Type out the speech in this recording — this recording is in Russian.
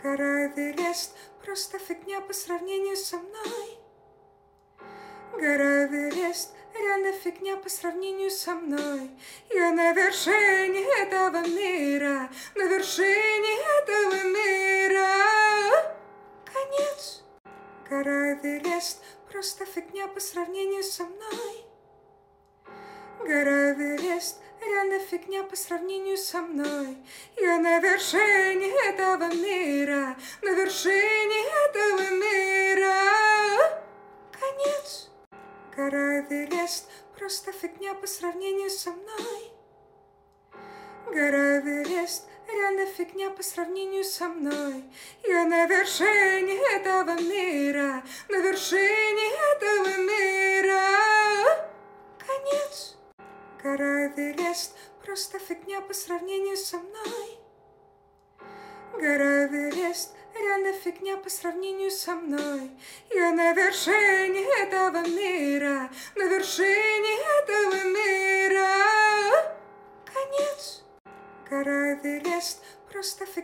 Гора Эверест просто фигня по сравнению со мной. Гора Эверест реально фигня по сравнению со мной. Я на вершине этого мира, на вершине этого мира. Конец. Гора Эверест просто фигня по сравнению со мной. Гора Эверест реально фигня по сравнению со мной. Я на вершине этого мира, на вершине этого мира. Конец. Гора Эверест просто фигня по сравнению со мной. Гора Эверест реально фигня по сравнению со мной. Я на вершине этого мира, на вершине этого мира. Конец. Гора Эверест просто фигня по сравнению со мной. Гора Эверест реально фигня по сравнению со мной. Я на вершине этого мира, на вершине этого мира. Конец. Гора Эверест просто фигня